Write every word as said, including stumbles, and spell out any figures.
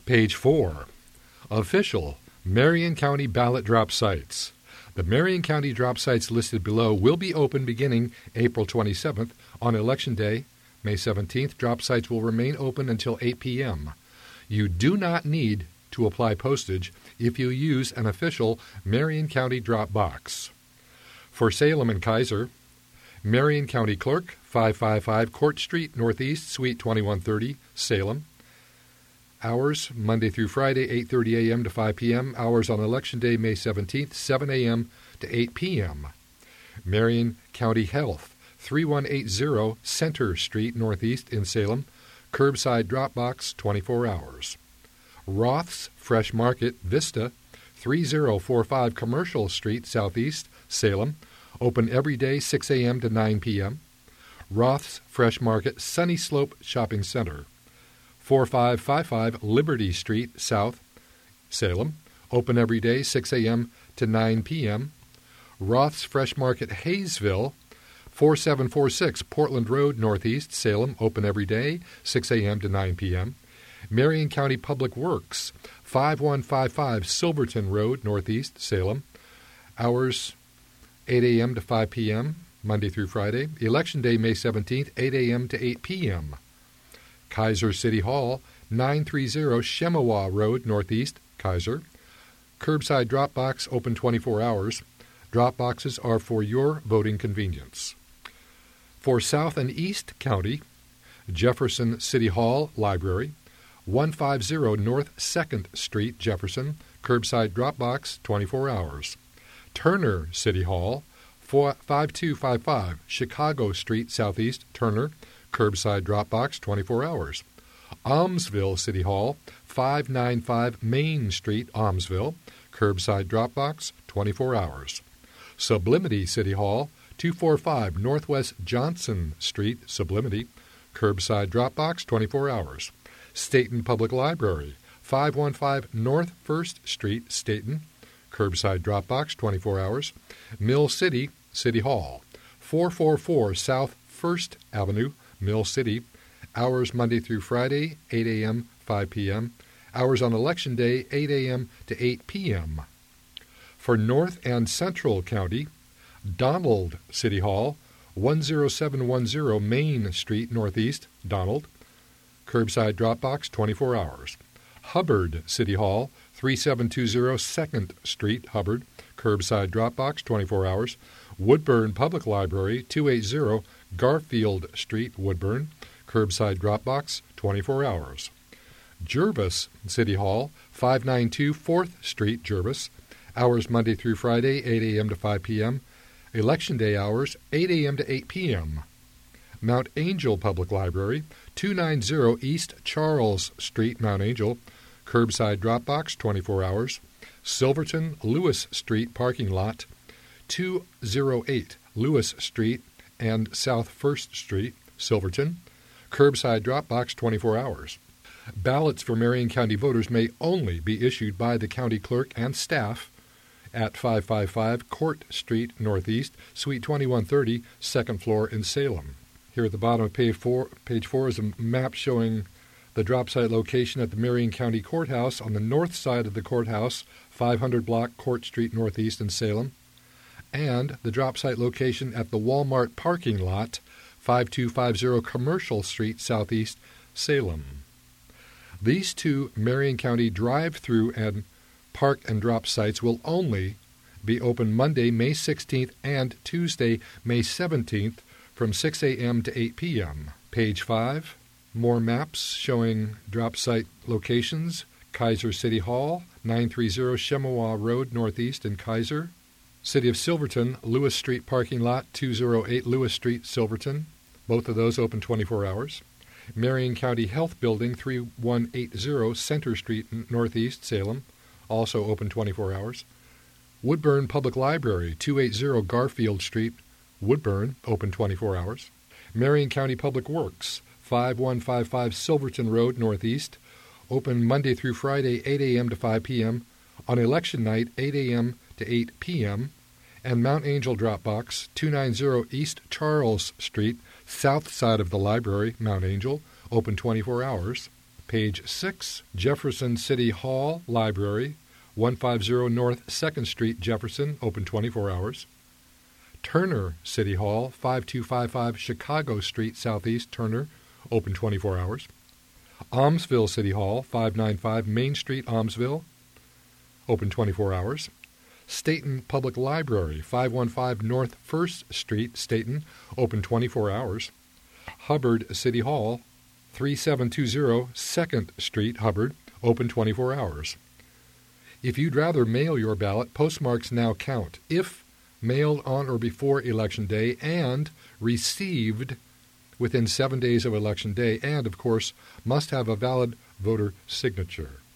Page four. Official Marion County ballot drop sites. The Marion County drop sites listed below will be open beginning April twenty-seventh. On Election Day, May seventeenth, drop sites will remain open until eight p.m. You do not need to apply postage if you use an official Marion County drop box. For Salem and Kaiser, Marion County Clerk, five fifty-five Court Street, Northeast, Suite twenty-one thirty, Salem. Hours, Monday through Friday, eight thirty a.m. to five p.m. Hours on Election Day, May seventeenth, seven a.m. to eight p.m. Marion County Health, thirty-one eighty Center Street, Northeast in Salem. Curbside drop box, twenty-four hours. Roth's Fresh Market, Vista, thirty forty-five Commercial Street, Southeast, Salem. Open every day, six a.m. to nine p.m. Roth's Fresh Market, Sunny Slope Shopping Center, forty-five fifty-five Liberty Street, South, Salem. Open every day, six a.m. to nine p.m. Roth's Fresh Market, Hayesville, forty-seven forty-six Portland Road, Northeast, Salem. Open every day, six a.m. to nine p.m. Marion County Public Works, fifty-one fifty-five Silverton Road, Northeast, Salem. Hours, eight a.m. to five p.m., Monday through Friday. Election Day, May seventeenth, eight a.m. to eight p.m. Kaiser City Hall, nine thirty Shemawa Road, Northeast, Kaiser. Curbside drop box, open twenty-four hours. Drop boxes are for your voting convenience. For South and East County, Jefferson City Hall Library, one fifty North second Street, Jefferson. Curbside drop box, twenty-four hours. Turner City Hall, fifty-two fifty-five Chicago Street, Southeast, Turner. Curbside drop box, twenty-four hours. Almsville City Hall, five ninety-five Main Street, Almsville. Curbside drop box, twenty-four hours. Sublimity City Hall, two forty-five Northwest Johnson Street, Sublimity. Curbside drop box, twenty-four hours. Staten Public Library, five fifteen North first Street, Staten. Curbside drop box, twenty-four hours. Mill City City Hall, four forty-four South first Avenue, Mill City. Hours Monday through Friday, eight a.m., five p.m. Hours on Election Day, eight a.m. to eight p.m. For North and Central County, Donald City Hall, one oh seven ten Main Street, Northeast, Donald. Curbside drop box, twenty-four hours. Hubbard City Hall, thirty-seven twenty second Street, Hubbard. Curbside drop box, twenty-four hours. Woodburn Public Library, two eighty Garfield Street, Woodburn. Curbside drop box, twenty-four hours. Jervis City Hall, five ninety-two fourth Street, Jervis. Hours Monday through Friday, eight a.m. to five p.m. Election Day hours, eight a.m. to eight p.m. Mount Angel Public Library, two ninety East Charles Street, Mount Angel. Curbside drop box, twenty-four hours. Silverton Lewis Street Parking Lot, two oh eight Lewis Street and South first Street, Silverton. Curbside drop box, twenty-four hours. Ballots for Marion County voters may only be issued by the county clerk and staff at five fifty-five Court Street, Northeast, Suite twenty-one thirty, second floor in Salem. Here at the bottom of page four, page four is a map showing the drop site location at the Marion County Courthouse on the north side of the courthouse, five hundred block Court Street, Northeast in Salem, and the drop site location at the Walmart parking lot, fifty-two fifty Commercial Street, Southeast, Salem. These two Marion County drive-through and park and drop sites will only be open Monday, May sixteenth and Tuesday, May seventeenth from six a.m. to eight p.m. Page five, more maps showing drop site locations. Kaiser City Hall, nine thirty Shemawa Road, Northeast in Kaiser. City of Silverton, Lewis Street parking lot, two oh eight Lewis Street, Silverton. Both of those open twenty-four hours. Marion County Health Building, thirty-one eighty Center Street, Northeast, Salem, also open twenty-four hours. Woodburn Public Library, two eighty Garfield Street, Woodburn, open twenty-four hours. Marion County Public Works, fifty-one fifty-five Silverton Road, Northeast, open Monday through Friday, eight a.m. to five p.m. On election night, eight a.m. to eight p.m. And Mount Angel Drop Box, two ninety East Charles Street, south side of the library, Mount Angel, open twenty-four hours. Page six, Jefferson City Hall Library, one fifty North second Street, Jefferson, open twenty-four hours. Turner City Hall, fifty-two fifty-five Chicago Street, Southeast, Turner, open twenty-four hours. Almsville City Hall, five ninety-five Main Street, Almsville, open twenty-four hours. Staten Public Library, five fifteen North first Street, Staten, open twenty-four hours. Hubbard City Hall, thirty-seven twenty second Street, Hubbard, open twenty-four hours. If you'd rather mail your ballot, postmarks now count if mailed on or before Election Day and received within seven days of Election Day, and, of course, must have a valid voter signature.